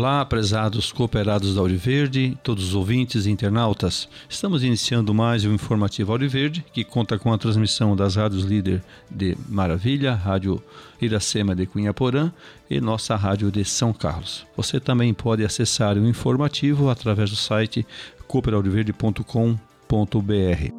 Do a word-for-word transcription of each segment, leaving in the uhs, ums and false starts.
Olá, prezados cooperados da Auriverde, todos os ouvintes e internautas. Estamos iniciando mais um informativo Auriverde, que conta com a transmissão das rádios líder de Maravilha, Rádio Iracema de Cunhaporã e nossa rádio de São Carlos. Você também pode acessar o informativo através do site cooper auriverde ponto com ponto br.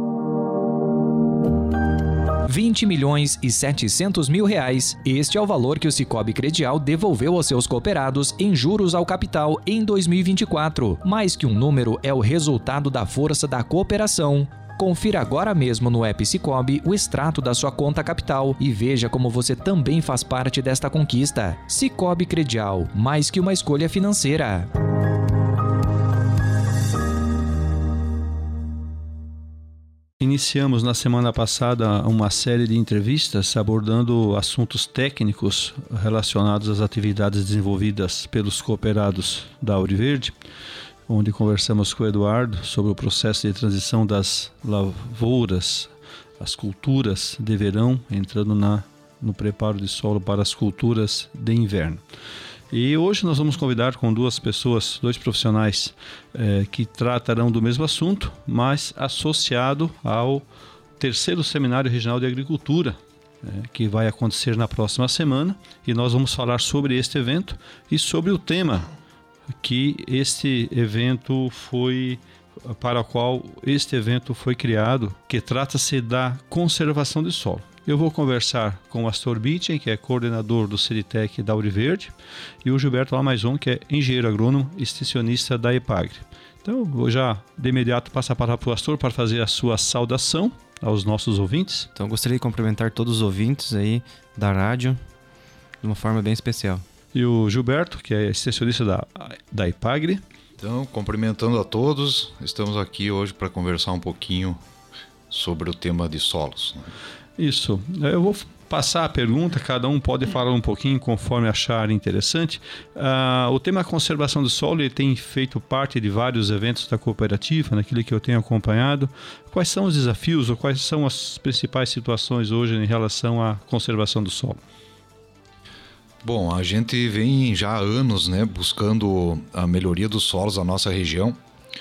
vinte milhões e setecentos mil reais. Este é o valor que o Sicoob Credial devolveu aos seus cooperados em juros ao capital em dois mil e vinte e quatro. Mais que um número, é o resultado da força da cooperação. Confira agora mesmo no app Sicoob o extrato da sua conta capital e veja como você também faz parte desta conquista. Sicoob Credial, mais que uma escolha financeira. Iniciamos na semana passada uma série de entrevistas abordando assuntos técnicos relacionados às atividades desenvolvidas pelos cooperados da Auriverde, onde conversamos com o Eduardo sobre o processo de transição das lavouras, as culturas de verão, entrando na, no preparo de solo para as culturas de inverno. E hoje nós vamos convidar com duas pessoas, dois profissionais eh, que tratarão do mesmo assunto, mas associado ao terceiro Seminário Regional de Agricultura, eh, que vai acontecer na próxima semana. E nós vamos falar sobre este evento e sobre o tema que este evento foi, para o qual este evento foi criado, que trata-se da conservação de solo. Eu vou conversar com o Astor Bichen, que é coordenador do Ceritec da Auriverde, e o Gilberto Lamazon, que é engenheiro agrônomo e extensionista da Epagre. Então, vou já de imediato passar para o Astor para fazer a sua saudação aos nossos ouvintes. Então, eu gostaria de cumprimentar todos os ouvintes aí da rádio de uma forma bem especial. E o Gilberto, que é extensionista da, da Epagre. Então, cumprimentando a todos, estamos aqui hoje para conversar um pouquinho sobre o tema de solos, né? Isso, eu vou passar a pergunta, cada um pode falar um pouquinho conforme achar interessante. Uh, o tema conservação do solo ele tem feito parte de vários eventos da cooperativa, naquilo que eu tenho acompanhado. Quais são os desafios ou quais são as principais situações hoje em relação à conservação do solo? Bom, a gente vem já há anos, né, buscando a melhoria dos solos da nossa região.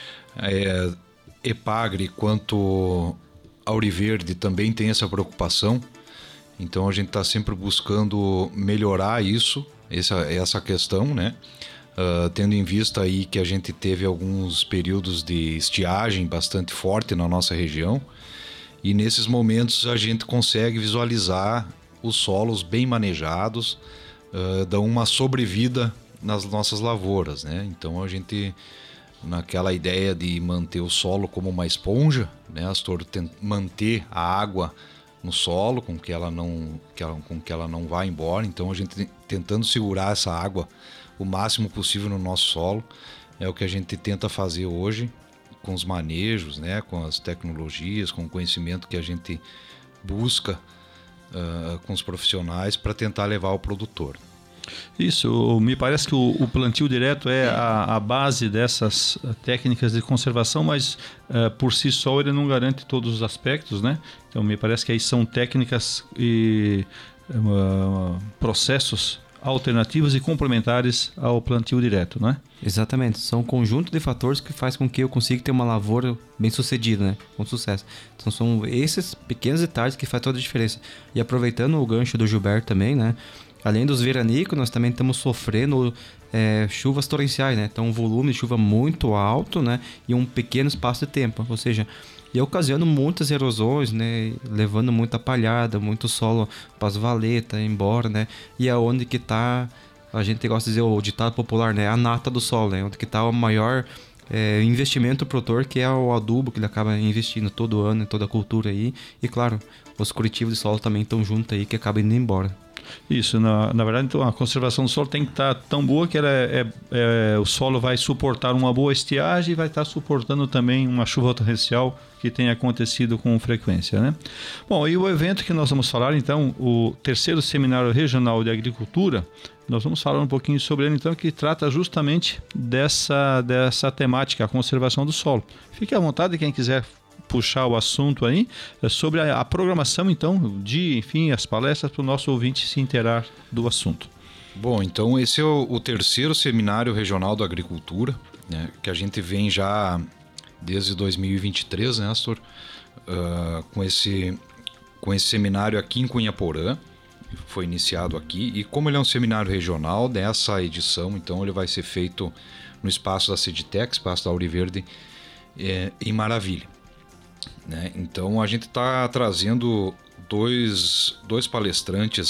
É, Epagre quanto Auriverde também tem essa preocupação, então a gente está sempre buscando melhorar isso, essa, essa questão, né? Uh, tendo em vista aí que a gente teve alguns períodos de estiagem bastante forte na nossa região, e nesses momentos a gente consegue visualizar os solos bem manejados, uh, dão uma sobrevida nas nossas lavouras, né? Então a gente, naquela ideia de manter o solo como uma esponja, né, Astor, manter a água no solo com que ela não, que ela, com que ela não vá embora. Então a gente tentando segurar essa água o máximo possível no nosso solo é o que a gente tenta fazer hoje com os manejos, né, com as tecnologias, com o conhecimento que a gente busca uh, com os profissionais para tentar levar ao produtor. Isso, me parece que o, o plantio direto é a, a base dessas técnicas de conservação, mas uh, por si só ele não garante todos os aspectos, né? Então me parece que aí são técnicas e uh, processos alternativos e complementares ao plantio direto, não é? Exatamente, são um conjunto de fatores que faz com que eu consiga ter uma lavoura bem sucedida, né? Com sucesso. Então são esses pequenos detalhes que fazem toda a diferença. E aproveitando o gancho do Gilberto também, né? Além dos veranicos, nós também estamos sofrendo é, chuvas torrenciais, né? Então, um volume de chuva muito alto, né? E um pequeno espaço de tempo. Ou seja, e ocasionando muitas erosões, né? Levando muita palhada, muito solo para as valetas, embora, né? E é onde que está, a gente gosta de dizer o ditado popular, né? A nata do solo, né? Onde que está o maior é, investimento do produtor, que é o adubo que ele acaba investindo todo ano em toda a cultura aí. E, claro, os cultivos de solo também estão juntos aí, que acabam indo embora. Isso, na, na verdade, então, a conservação do solo tem que estar tão boa que ela é, é, é, o solo vai suportar uma boa estiagem e vai estar suportando também uma chuva torrencial que tem acontecido com frequência, né? Bom, e o evento que nós vamos falar, então, o terceiro Seminário Regional de Agricultura, nós vamos falar um pouquinho sobre ele, então, que trata justamente dessa, dessa temática, a conservação do solo. Fique à vontade, quem quiser puxar o assunto aí, sobre a, a programação, então, de, enfim, as palestras para o nosso ouvinte se inteirar do assunto. Bom, então esse é o, o terceiro Seminário Regional da Agricultura, né, que a gente vem já desde dois mil e vinte e três, né, Astor? Uh, com, esse, com esse seminário aqui em Cunhaporã, foi iniciado aqui, e como ele é um seminário regional, nessa edição, então ele vai ser feito no espaço da Seditec, espaço da Auriverde, é, em Maravilha. Né? Então a gente está trazendo dois, dois palestrantes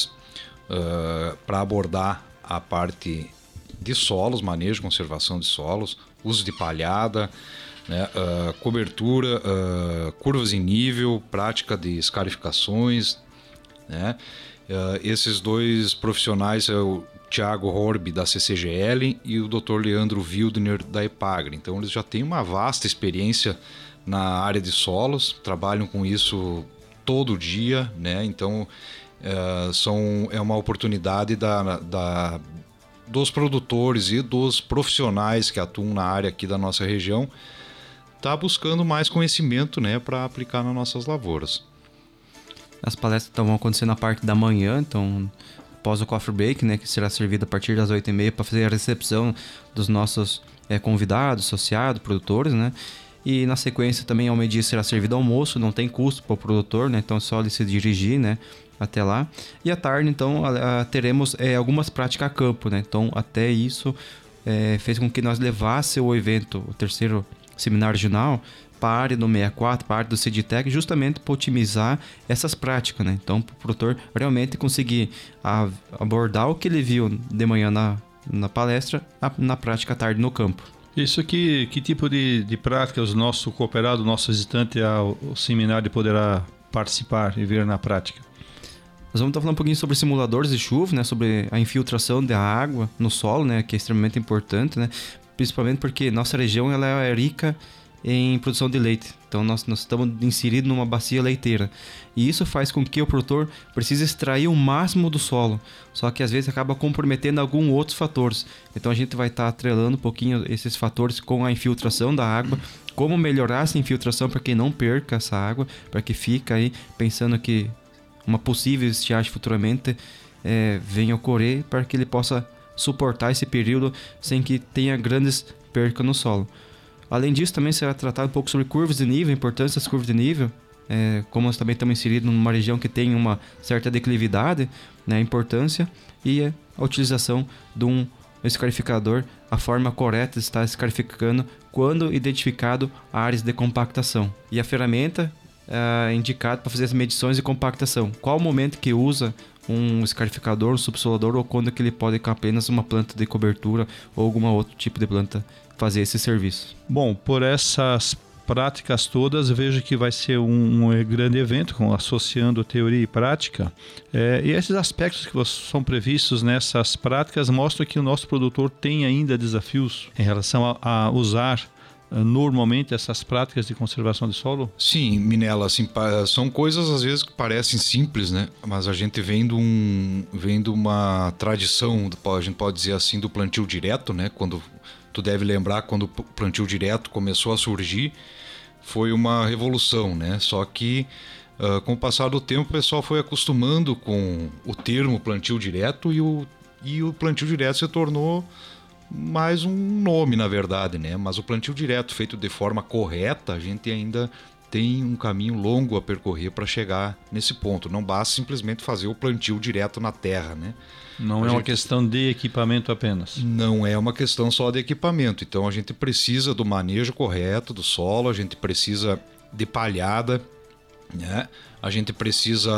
uh, para abordar a parte de solos, manejo e conservação de solos, uso de palhada, né, uh, cobertura, uh, curvas em nível, prática de escarificações, né? Uh, esses dois profissionais é o Thiago Horby, da C C G L, e o doutor Leandro Wildner, da Epagre. Então eles já têm uma vasta experiência na área de solos, trabalham com isso todo dia, né? Então uh, são, é uma oportunidade da, da, dos produtores e dos profissionais que atuam na área aqui da nossa região tá buscando mais conhecimento, né, para aplicar nas nossas lavouras. As palestras então, vão acontecer na parte da manhã, então após o coffee break, né, que será servido a partir das oito e meia para fazer a recepção dos nossos é, convidados, associados, produtores, né? E na sequência também ao meio-dia será servido almoço, não tem custo para o produtor, né? Então é só ele se dirigir, né, até lá. E à tarde, então, a, a, teremos é, algumas práticas a campo, né? Então até isso é, fez com que nós levasse o evento, o terceiro Seminário Regional, para a área do sessenta e quatro, para a área do Seditec, justamente para otimizar essas práticas, né? Então, para o produtor realmente conseguir a, abordar o que ele viu de manhã na, na palestra, a, na prática à tarde no campo. Isso aqui, que tipo de, de práticas o nosso cooperado, o nosso visitante ao, ao seminário poderá participar e ver na prática? Nós vamos estar falando um pouquinho sobre simuladores de chuva, né? Sobre a infiltração da água no solo, né? Que é extremamente importante, né? Principalmente porque nossa região ela é rica em produção de leite. Então nós, nós estamos inseridos numa bacia leiteira. E isso faz com que o produtor precise extrair o máximo do solo. Só que às vezes acaba comprometendo alguns outros fatores. Então a gente vai estar atrelando um pouquinho esses fatores com a infiltração da água. Como melhorar essa infiltração para que não perca essa água. Para que fique aí pensando que uma possível estiagem futuramente é, venha a ocorrer. Para que ele possa suportar esse período sem que tenha grandes percas no solo. Além disso, também será tratado um pouco sobre curvas de nível, a importância das curvas de nível. É, como nós também estamos inseridos numa região que tem uma certa declividade, né, a importância e a utilização de um escarificador, a forma correta de estar escarificando quando identificado áreas de compactação. E a ferramenta é indicada para fazer as medições de compactação. Qual o momento que usa um escarificador, um subsolador, ou quando que ele pode com apenas uma planta de cobertura ou algum outro tipo de planta fazer esse serviço. Bom, por essas práticas todas, vejo que vai ser um, um grande evento, com, associando teoria e prática. É, e esses aspectos que são previstos nessas práticas mostram que o nosso produtor tem ainda desafios em relação a, a usar normalmente essas práticas de conservação de solo? Sim, Minella, assim, são coisas às vezes que parecem simples, né? Mas a gente vem de, um, vem de uma tradição, a gente pode dizer assim, do plantio direto, né? Quando tu deve lembrar, quando o plantio direto começou a surgir, foi uma revolução, né? Só que uh, com o passar do tempo o pessoal foi acostumando com o termo plantio direto e o, e o plantio direto se tornou mais um nome, na verdade, né? Mas o plantio direto feito de forma correta, a gente ainda tem um caminho longo a percorrer para chegar nesse ponto. Não basta simplesmente fazer o plantio direto na terra, né? Não a é uma gente... questão de equipamento apenas. Não é uma questão só de equipamento. Então a gente precisa do manejo correto do solo, a gente precisa de palhada, né? A gente precisa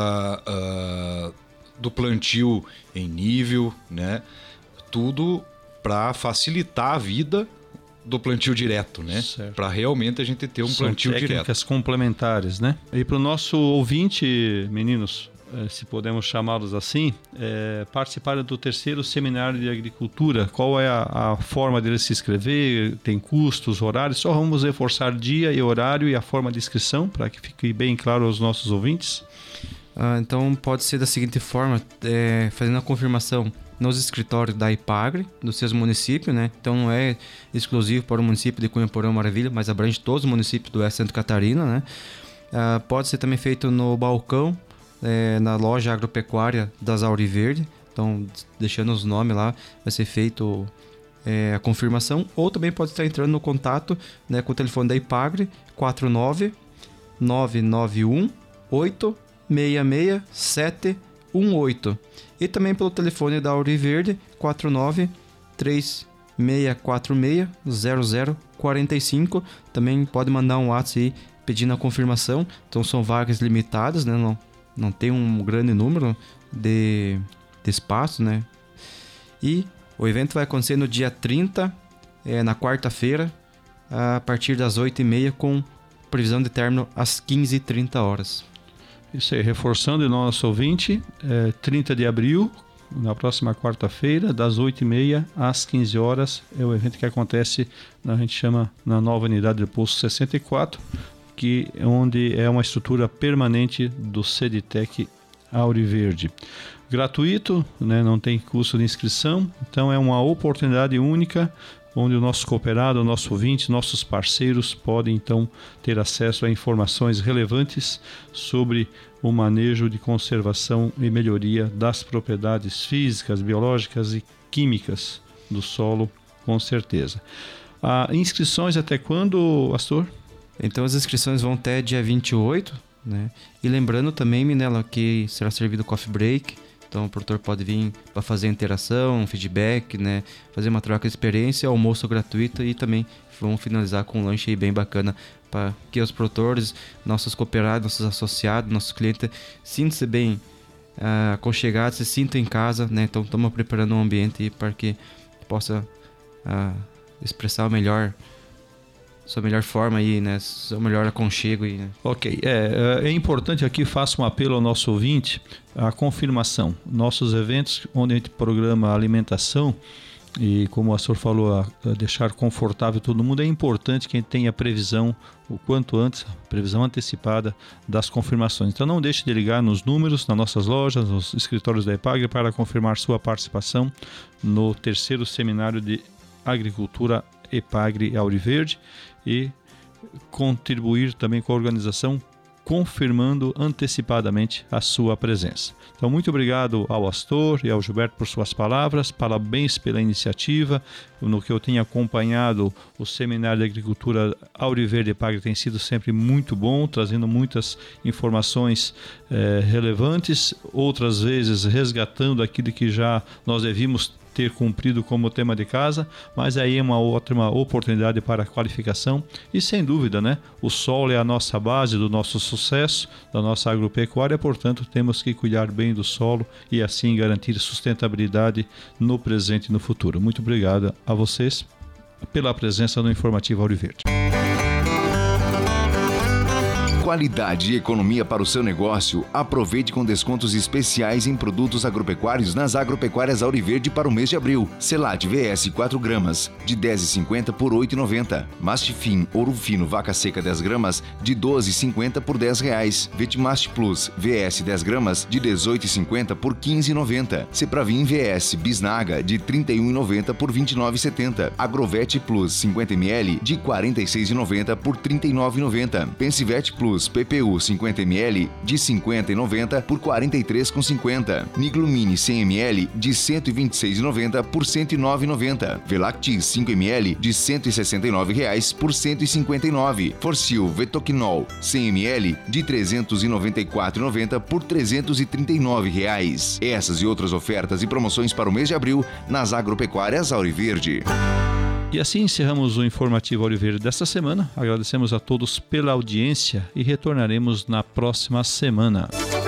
uh, do plantio em nível, né? Tudo para facilitar a vida do plantio direto, né? Para realmente a gente ter um São plantio direto. Técnicas complementares, né? E para o nosso ouvinte, meninos, se podemos chamá-los assim, é, participarem do terceiro Seminário de Agricultura. Qual é a, a forma dele se inscrever? Tem custos, horários? Só vamos reforçar dia e horário e a forma de inscrição para que fique bem claro aos nossos ouvintes. Ah, então pode ser da seguinte forma, é, fazendo a confirmação nos escritórios da Epagre, dos seus municípios, né? Então não é exclusivo para o município de Cunhaporã Maravilha, mas abrange todos os municípios do Oeste Santa Catarina, né? Ah, pode ser também feito no balcão, É, na loja agropecuária das Auriverde. Então, deixando os nomes lá, vai ser feito é, a confirmação. Ou também pode estar entrando no contato, né, com o telefone da Ipagre, quatro nove nove nove um oito seis seis sete um oito. E também pelo telefone da Auriverde, quatro nove três seis quatro seis zero zero quatro cinco. Também pode mandar um WhatsApp aí pedindo a confirmação. Então são vagas limitadas, né? Não, não tem um grande número de, de espaço, né? E o evento vai acontecer no dia trinta, é, na quarta-feira, a partir das oito e meia, com previsão de término às quinze e trinta horas. Isso aí, reforçando o nosso ouvinte, é, trinta de abril, na próxima quarta-feira, das oito e meia às quinze horas, é o evento que acontece, a gente chama, na nova unidade do posto sessenta e quatro, que é onde é uma estrutura permanente do Ceditec Auriverde. Gratuito, né, não tem custo de inscrição, então é uma oportunidade única onde o nosso cooperado, o nosso ouvinte, nossos parceiros podem então ter acesso a informações relevantes sobre o manejo de conservação e melhoria das propriedades físicas, biológicas e químicas do solo, com certeza. Ah, inscrições até quando, Astor? Então as inscrições vão até dia vinte e oito, né? E lembrando também, Minella, que será servido coffee break. Então o produtor pode vir para fazer interação, feedback, né? Fazer uma troca de experiência, almoço gratuito e também vamos finalizar com um lanche aí bem bacana para que os produtores, nossos cooperados, nossos associados, nossos clientes sintam-se bem uh, aconchegados, se sintam em casa, né? Então estamos preparando um ambiente para que possa uh, expressar o melhor, sua melhor forma aí, né? Seu melhor aconchego aí, né? Ok, é, é importante aqui, faço um apelo ao nosso ouvinte, a confirmação. Nossos eventos, onde a gente programa alimentação e, como o Astor falou, a, a deixar confortável todo mundo, é importante que a gente tenha previsão o quanto antes, previsão antecipada das confirmações. Então não deixe de ligar nos números, nas nossas lojas, nos escritórios da Ipagre para confirmar sua participação no terceiro seminário de agricultura Ipagre Auriverde e contribuir também com a organização, confirmando antecipadamente a sua presença. Então, muito obrigado ao Astor e ao Gilberto por suas palavras, parabéns pela iniciativa. No que eu tenho acompanhado, o Seminário de Agricultura Auriverde Ipagre tem sido sempre muito bom, trazendo muitas informações eh, relevantes, outras vezes resgatando aquilo que já nós devíamos ter cumprido como tema de casa, mas aí é uma ótima oportunidade para a qualificação e, sem dúvida, né, o solo é a nossa base do nosso sucesso, da nossa agropecuária, portanto temos que cuidar bem do solo e assim garantir sustentabilidade no presente e no futuro. Muito obrigado a vocês pela presença no Informativo Auriverde. Qualidade e economia para o seu negócio. Aproveite com descontos especiais em produtos agropecuários nas agropecuárias Auriverde para o mês de abril. Selad V S quatro gramas de dez reais e cinquenta centavos por oito reais e noventa centavos. Mastifim Ouro Fino Vaca Seca dez gramas de doze reais e cinquenta centavos por dez reais. Vetimast Plus V S dez gramas de dezoito reais e cinquenta centavos por quinze reais e noventa centavos. Cepravim V S Bisnaga de trinta e um reais e noventa centavos por vinte e nove reais e setenta centavos. Agrovete Plus cinquenta mililitros de quarenta e seis reais e noventa centavos por trinta e nove reais e noventa centavos. Pensivete Plus P P U cinquenta mililitros de cinquenta reais e noventa centavos por quarenta e três reais e cinquenta centavos. Niglumine cem mililitros de cento e vinte e seis reais e noventa centavos por cento e nove reais e noventa centavos. Velactis cinco mililitros de cento e sessenta e nove reais por cento e cinquenta e nove reais. Forsil Vetoquinol cem mililitros de trezentos e noventa e quatro reais e noventa centavos por trezentos e trinta e nove reais. Essas e outras ofertas e promoções para o mês de abril nas agropecuárias Auriverde. E assim encerramos o Informativo Auriverde desta semana. Agradecemos a todos pela audiência e retornaremos na próxima semana.